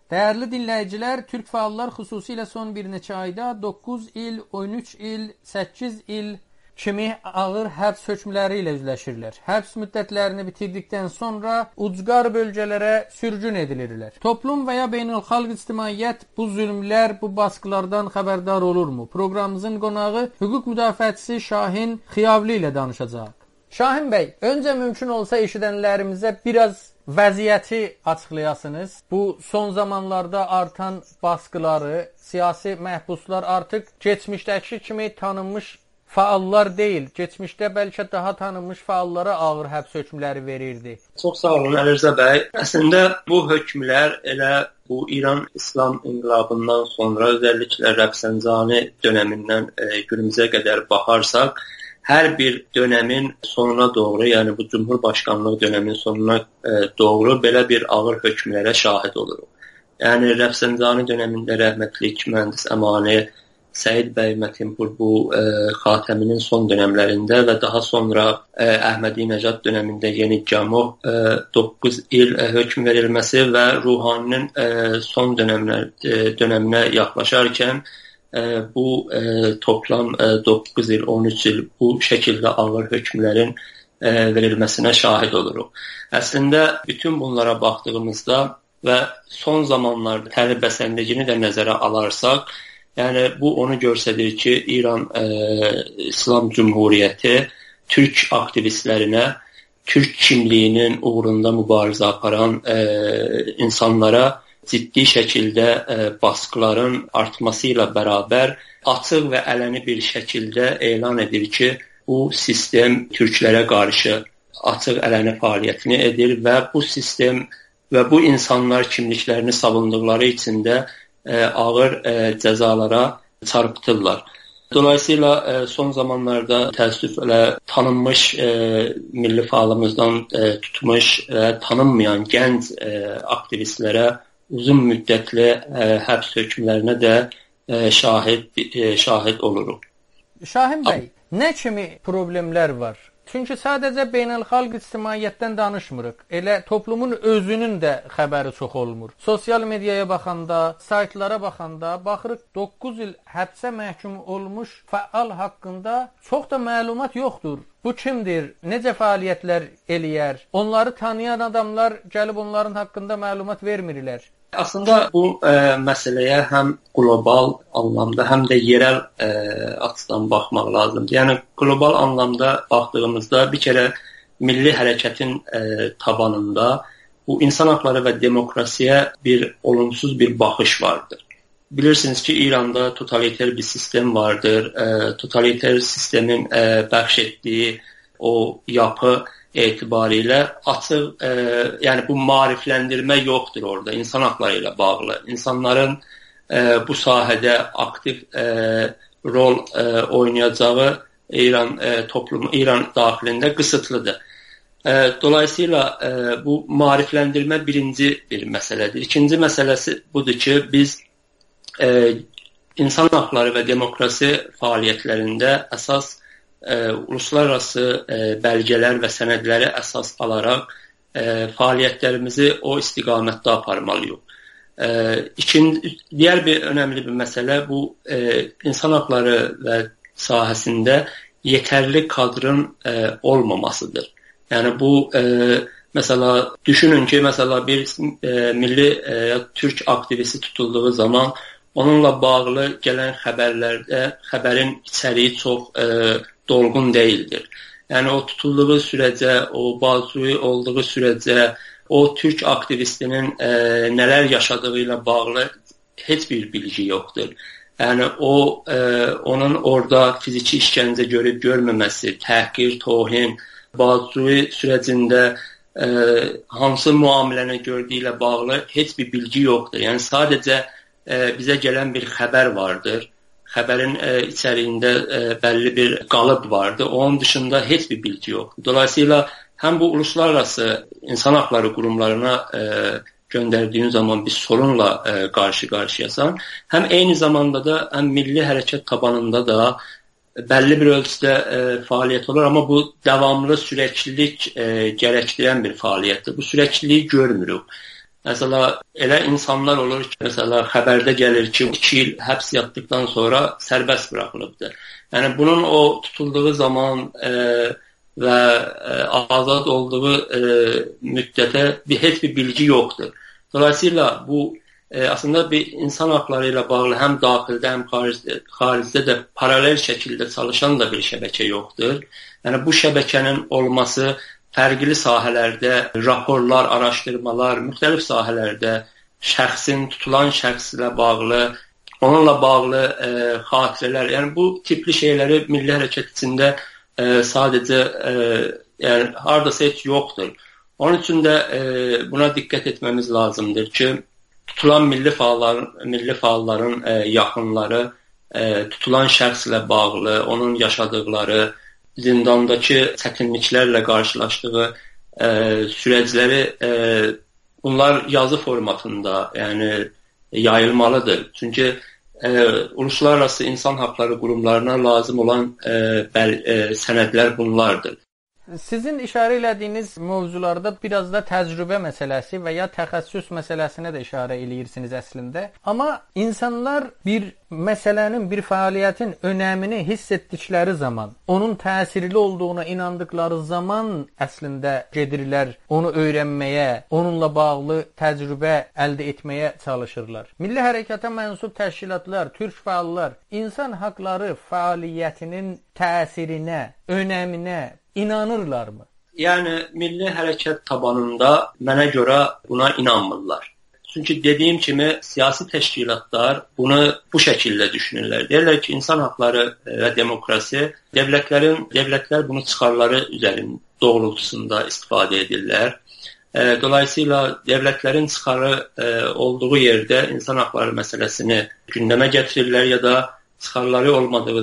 Dəyərli dinləyicilər, Türk fəallar xüsusilə son bir neçə ayda 9 il, 13 il, 8 il kimi ağır həbs hökmləri ilə üzləşirlər. Həbs müddətlərini bitirdikdən sonra ucqar bölgələrə sürgün edilirlər. Toplum və ya beynəlxalq ictimaiyyət bu zülmlər, bu baskılardan xəbərdar olurmu? Proqramımızın qonağı hüquq müdafiəçisi Şahin Xiyavli ilə danışacaq. Şahin bəy, öncə mümkün olsa eşidənlərimizə biraz vəziyyəti açıqlayasınız. Bu son zamanlarda artan baskıları, siyasi məhbuslar artıq keçmişdəki kimi tanınmış fəallar deyil. Keçmişdə bəlkə daha tanınmış fəallara ağır həbs hökmləri verirdi. Çox sağ olun Əlirzə bəy. Əslində bu hökmlər elə bu İran İslam inqilabından sonra özəlliklə Rəfsanjani dönəmindən günümüzə qədər baxarsaq, hər bir dönəmin sonuna doğru, yəni bu Cumhurbaşqanlığı dönəminin sonuna doğru belə bir ağır hökmlərə şahid oluruq. Yəni Rəfsanjani dönəmində rəhmətlik mühəndis Əmani, Səid bəy Mətinpur bu Xatəminin son dönəmlərində və daha sonra Əhmədinəcad dönəmində Yeni Cəmuh 9 il hökm verilməsi və Ruhaninin son dönəminə yaxlaşarkən bu toplam 9 il, 13 il bu şəkildə ağır hökmlərin verilməsinə şahid oluruq. Əslində bütün bunlara baxdığımızda və son zamanlarda tələbəsəndiyini də nəzərə alarsak, yəni bu onu göstərir ki, İran İslam Cümhuriyyəti türk aktivistlərinə, türk kimliyinin uğrunda mübarizə aparan insanlara ciddi şəkildə baskıların artması ilə bərabər açıq və ələni bir şəkildə elan edir ki, bu sistem türklərə qarşı açıq ələni fəaliyyətini edir və bu sistem və bu insanlar kimliklərini savunduqları üçün də ağır cəzalara çarpıtırlar. Dolayısıyla son zamanlarda təəssüflə tanınmış milli fəalımızdan tutmuş və tanınmayan gənc aktivistlərə uzun müddətli həbs hökmlərinə də şahid oluruq. Şahin bəy, nə kimi problemlər var? Çünki sadəcə beynəlxalq ictimaiyyətdən danışmırıq. Elə toplumun özünün də xəbəri çox olmur. Sosial mediaya baxanda, saytlara baxanda baxırıq 9 il həbsə məhkum olmuş fəal haqqında çox da məlumat yoxdur. Bu kimdir? Necə fəaliyyətlər eləyər? Onları tanıyan adamlar gəlib onların haqqında məlumat vermirlər. Aslında bu məsələyə həm qlobal anlamda, həm də yerel açıdan baxmaq lazımdır. Yəni qlobal anlamda baxdığımızda bir kərə milli hərəkətin tabanında bu insan haqları və demokrasiyə bir olumsuz bir baxış vardır. Bilirsiniz ki, İranda totaliter bir sistem vardır. Totaliter sistemin bəxş etdiyi o yapı etibarilə açıq, yəni bu maarifləndirmə yoxdur orada insan haqları ilə bağlı. İnsanların bu sahədə aktiv rol oynayacağı İran daxilində qısıtlıdır. Dolayısıyla bu maarifləndirmə birinci bir məsələdir. İkinci məsələsi budur ki, biz insan haqları və demokrasi fəaliyyətlərində əsas uluslararası bəlgələr və sənədləri əsas alaraq fəaliyyətlərimizi o istiqamətdə aparmalıyıq. Digər bir önəmli bir məsələ bu insan haqları və sahəsində yetərli kadrın olmamasıdır. Yəni bu mesela düşünün ki, mesela bir milli Türk aktivisti tutulduğu zaman onunla bağlı gələn xəbərlərdə xəbərin içəriyi çox dolğun deyildir. Yəni o tutulduğu sürəcə, o bazui olduğu sürəcə, o Türk aktivistinin nələr yaşadığı ilə bağlı heç bir bilgi yoxdur. Yəni onun orada fiziki işgəncə görüb görməməsi, təhqir, tohin, bazui sürəcində hansı müamiləni gördüyü ilə bağlı heç bir bilgi yoxdur. Yəni sadəcə bizə gələn bir xəbər vardır. Xəbərin içəriyində bəlli bir qalıb vardır. Onun dışında heç bir bilgi yoxdur. Dolayısıyla həm bu uluslararası insan haqları qurumlarına göndərdiyin zaman bir sorunla qarşı-qarşıyasan, həm eyni zamanda da həm milli hərəkət tabanında da bəlli bir ölçüdə fəaliyyət olur, amma bu davamlı sürəklilik gərəkdirən bir fəaliyyətdir. Bu sürəkliliyi görmürük. Məsələ, elə insanlar olur ki, məsələ, xəbərdə gəlir ki, 2 il həbs yatdıqdan sonra sərbəst buraxılıbdır. Yəni, bunun o tutulduğu zaman və azad olduğu müddətə heç bir bilgi yoxdur. Dolayısıyla bu aslında bir insan haqları ilə bağlı həm daxildə, həm xaricdə də paralel şəkildə çalışan da bir şəbəkə yoxdur. Yəni bu şəbəkənin olması fərqli sahələrdə raporlar, araşdırmalar, müxtəlif sahələrdə tutulan şəxslə bağlı, onunla bağlı xatirələr, yəni bu tipli şeyləri milli hərəkət içində sadəcə yəni hardasa heç yoxdur. Onun üçün də buna diqqət etməmiz lazımdır ki, tutulan milli fəalların yaxınları tutulan şəxslə bağlı, onun yaşadıqları, zindandakı çətinliklərlə qarşılaşdığı sürəcləri bunlar yazı formatında, yəni yayılmalıdır. Çünki uluslararası insan haqları qurumlarına lazım olan sənədlər bunlardır. Sizin işarə elədiyiniz mövzularda biraz da təcrübə məsələsi və ya təxəssüs məsələsinə də işarə eləyirsiniz əslində. Amma insanlar bir məsələnin, bir fəaliyyətin önəmini hiss etdikləri zaman, onun təsirli olduğuna inandıkları zaman əslində gedirlər onu öyrənməyə, onunla bağlı təcrübə əldə etməyə çalışırlar. Milli hərəkata mənsub təşkilatlar, türk fəallar insan haqları fəaliyyətinin təsirinə, önəminə inanırlarmı? Yəni, milli hərəkət tabanında mənə görə buna inanmırlar. Çünki dediyim kimi, siyasi təşkilatlar bunu bu şəkildə düşünürlər. Deyirlər ki, insan haqları və demokrasi, dövlətlər bunu çıxarları üzərində doğrultusunda istifadə edirlər. Dolayısıyla dövlətlərin çıxarı olduğu yerdə insan haqları məsələsini gündəmə gətirirlər ya da çıxarları olmadığı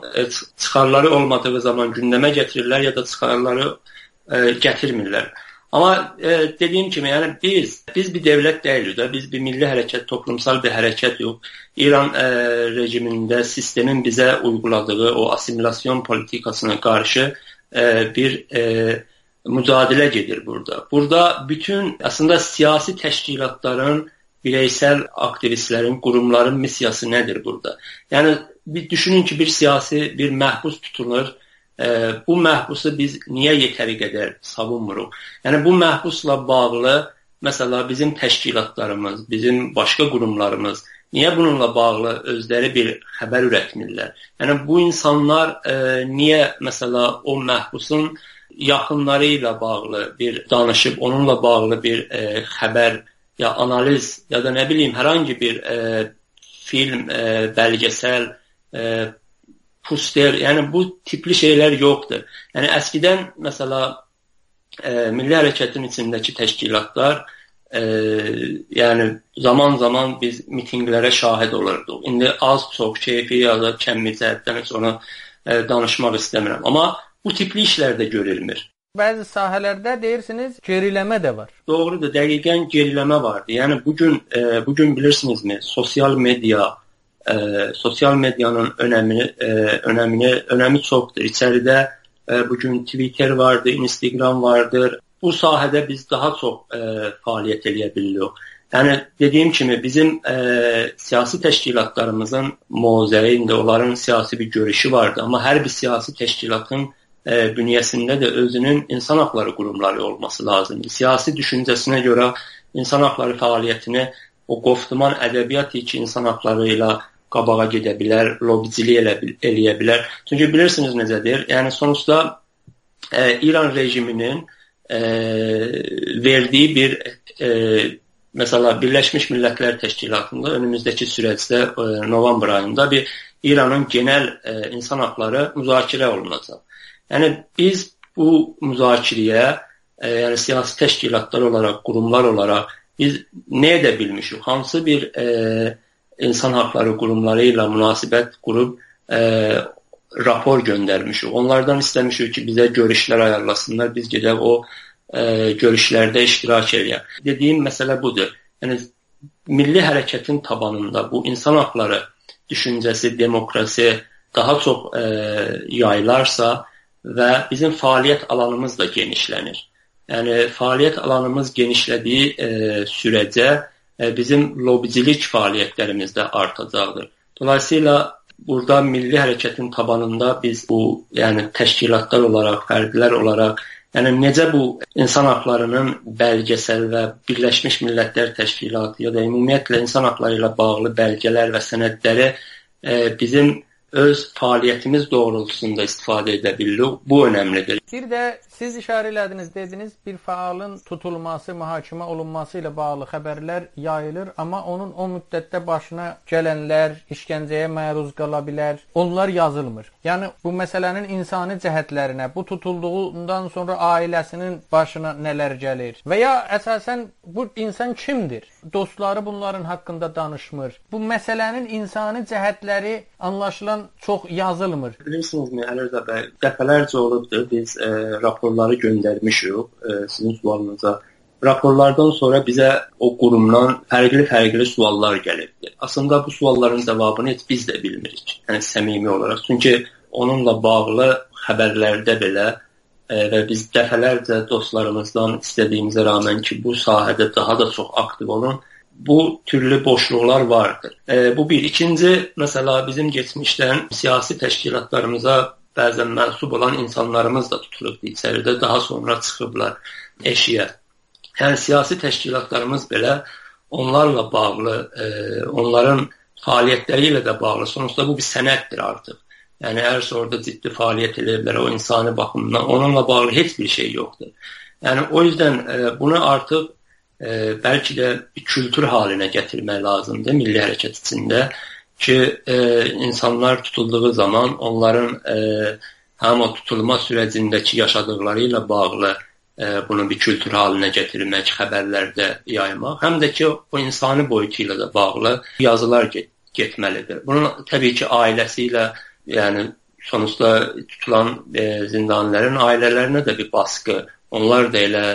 zaman gündəmə gətirirlər ya da çıxarları gətirmirlər. Amma dediyim kimi, yəni biz bir dövlət deyilik də, biz bir milli hərəkət, toplumsal bir hərəkət yox. İran rejimində sistemin bizə uyguladığı o assimilasyon politikasına qarşı bir mücadilə gedir burada. Burada bütün aslında siyasi təşkilatların, bireysel aktivistlərin, qurumların missiyası nədir burada? Yəni, düşünün ki, bir məhbus tutulur. Bu məhbusu biz niyə yetəri qədər savunmuruq? Yəni, bu məhbusla bağlı, məsələ, bizim təşkilatlarımız, bizim başqa qurumlarımız niyə bununla bağlı özləri bir xəbər ürətmirlər? Yəni, bu insanlar niyə, məsələ, o məhbusun yaxınları ilə bağlı bir danışıb, onunla bağlı bir xəbər ya analiz ya da nə bileyim hər hangi bir film, bəlgesəl, poster, yəni bu tipli şeylər yoxdur. Yəni əskidən məsələ milli hərəkətin içindəki təşkilatlar yəni zaman biz mitinqlərə şahid olurduq. İndi az-çox keyfi ya da kəmmi cəhətdən heç onu danışmaq istəmirəm. Amma bu tipli işlər də görülmür. Bəzi sahələrdə deyirsiniz, geriləmə də var. Doğrudur, dəqiqən geriləmə vardı. Yəni bugün bilirsinizmi, sosial medianın önəmi çoxdur. İçəridə bugün Twitter vardır, Instagram vardır. Bu sahədə biz daha çox fəaliyyət eləyə bilirik. Yəni dediyim kimi bizim siyasi təşkilatlarımızın mozeyində onların siyasi bir görüşü vardı. Amma hər bir siyasi təşkilatın bünyəsində də özünün insan haqları qurumları olması lazımdır. Siyasi düşüncəsinə görə insan haqları fəaliyyətini o qoftuman ədəbiyyat ki, insan haqları ilə qabağa gedə bilər, lobicilik eləyə bilər. Çünki bilirsiniz necədir? Yəni sonuçta İran rejiminin verdiyi bir məsələ Birləşmiş Millətlər Təşkilatında önümüzdəki sürəcdə novembr ayında bir İranın genel insan haqları müzakirə olunacaq. Yəni biz bu müzakirəyə, yəni siyasi təşkilatlar olaraq, qurumlar olaraq biz nə edə bilmişik? Hansı bir insan haqları qurumları ilə münasibət qurub rapor göndərmişik. Onlardan istəmişik ki, bizə görüşlər ayarlasınlar, biz gedək o görüşlərdə iştirak edək. Dediyim məsələ budur. Yəni milli hərəkətin tabanında bu insan haqları düşüncəsi, demokrasi daha çox yayılarsa və bizim fəaliyyət alanımız da genişlənir. Yəni fəaliyyət alanımız genişlədiyi sürəcə bizim lobicilik fəaliyyətlərimiz də artacaqdır. Dolayısıyla burada milli hərəkətin tabanında biz bu, yəni təşkilatlar olaraq, fərdlər olaraq, yəni necə bu insan haqlarının bəlgəsəl və Birləşmiş Millətlər Təşkilatı ya da ümumiyyətlə insan haqları ilə bağlı bəlgələr və sənədləri bizim öz fəaliyyətimiz doğrultusunda istifadə edə bilirik. Bu önəmlidir. Bir də siz işarə elədiniz, dediniz bir fəalın tutulması, mühakimə olunması ilə bağlı xəbərlər yayılır, amma onun o müddətdə başına gələnlər, işgəncəyə məruz qala bilər, onlar yazılmır. Yəni bu məsələnin insani cəhətlərinə, bu tutulduğundan sonra ailəsinin başına nələr gəlir və ya əsasən bu insan kimdir? Dostları bunların haqqında danışmır. Bu məsələnin insani cəhətləri anlaşılan çox yazılmır. Bilirsinizmi, Əlirza bəy, dəfələrcə olubdur, biz raporları göndərmişik sizin sualınıza. Raporlardan sonra bizə o qurumdan fərqli suallar gəlibdir. Aslında bu sualların cavabını heç biz də bilmirik, yəni səmimi olaraq. Çünki onunla bağlı xəbərlərdə belə və biz dəfələrcə dostlarımızdan istədiyimizə rağmen ki, bu sahədə daha da çox aktiv olun, bu türlü boşluqlar vardır. Bu bir. İkinci, mesela bizim geçmişdən siyasi təşkilatlarımıza bəzən mənsub olan insanlarımız da tutulubdur içəridə, daha sonra çıxıblar eşiyə. Yəni siyasi təşkilatlarımız belə onlarla bağlı, onların fəaliyyətləri ilə də bağlı. Sonuçta bu bir sənəddir artıq. Yəni əgər orada ciddi fəaliyyət edirlər, o insani baxımdan onunla bağlı heç bir şey yoxdur. Yəni o yüzden bunu artıq bəlkə də bir kültür haline gətirmək lazımdır milli hərəkət içində ki, insanlar tutulduğu zaman onların həm o tutulma sürəcindəki yaşadıkları ilə bağlı bunu bir kültür haline gətirmək, xəbərlərdə yaymaq, həm də ki, o insani boyutu ilə də bağlı yazılar getməlidir. Bunun təbii ki, ailəsi ilə, yəni sonuçta tutulan zindanların ailələrinə də bir baskı, onlar da elə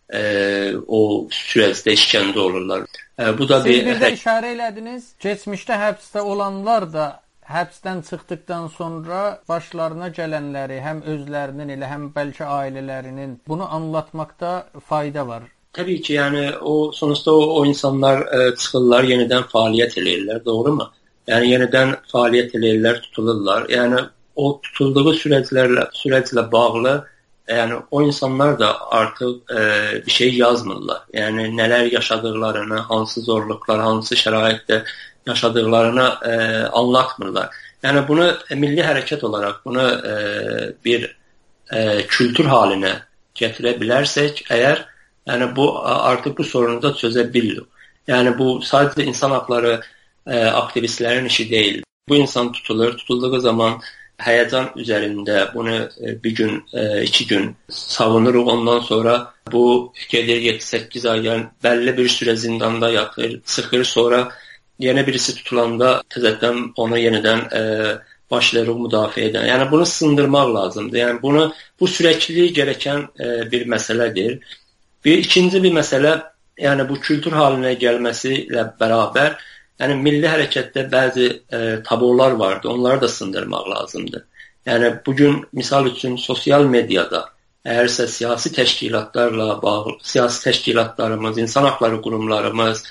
o süreçdə işgəncə olurlar. Bu da Siz bir də işarə elədiniz, keçmişdə həbsdə olanlar da həbsdən çıxdıqdan sonra başlarına gələnləri, həm özlərinin elə, həm bəlkə ailələrinin bunu anlatmaqda fayda var. Təbii ki, yəni sonuçta o insanlar çıxırlar, yenidən fəaliyyət eləyirlər, doğrumu? Yəni yenidən fəaliyyət eləyirlər, tutulurlar. Yəni o tutulduğu sürəclə bağlı, yəni o insanlar da artıq bir şey yazmırlar. Yəni nələr yaşadıklarını, hansı zorluqlar, hansı şəraitdə yaşadıklarını anlatmırlar. Yəni bunu milli hərəkət olaraq bunu bir kültür haline gətirə bilərsək, əgər yəni bu artıq bu sorunu da çözə bilirik. Yəni bu sadəcə insan haqları aktivistlərin işi deyil. Bu insan tutulduğu zaman həyəcan üzərində bunu bir gün, 2 gün savunuruq. Ondan sonra bu gedir 7-8 ay, yəni bəlli bir sürə zindanda yatır, çıxır, sonra yeni birisi tutulanda təzədən onu yenidən başlayırıq müdafiə edən. Yəni bunu sındırmaq lazımdır. Yəni bu sürəkliliyi gərəkən bir məsələdir. İkinci bir məsələ, yəni bu kültür haline gəlməsi ilə bərabər, yəni milli hərəkətdə bəzi tabular vardı, onları da sındırmaq lazımdır. Yəni bugün misal üçün sosial mediada əgərsə siyasi təşkilatlarla bağlı, siyasi təşkilatlarımız, insan haqları qurumlarımız,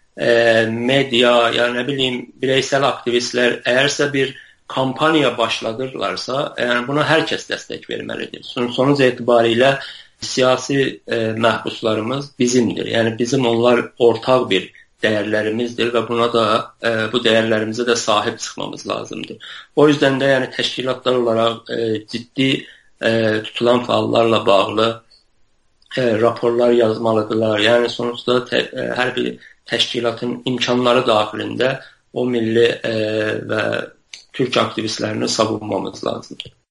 media, yəni nə bileyim, bireysel aktivistlər əgərsə bir kampaniya başladırlarsa, yəni buna hər kəs dəstək verməlidir. Sonuc etibarilə siyasi məhbuslarımız bizimdir. Yəni bizim onlar ortaq bir dəyərlərimizdir və buna da bu dəyərlərimizə də sahib çıxmamız lazımdır. O yüzden də yəni təşkilatlar olaraq ciddi tutulan fəallarla bağlı raporlar yazmalıdırlar. Yəni sonuçta hər bir təşkilatın imkanları daxilində o milli və türk aktivistlərini savunmamız lazımdır.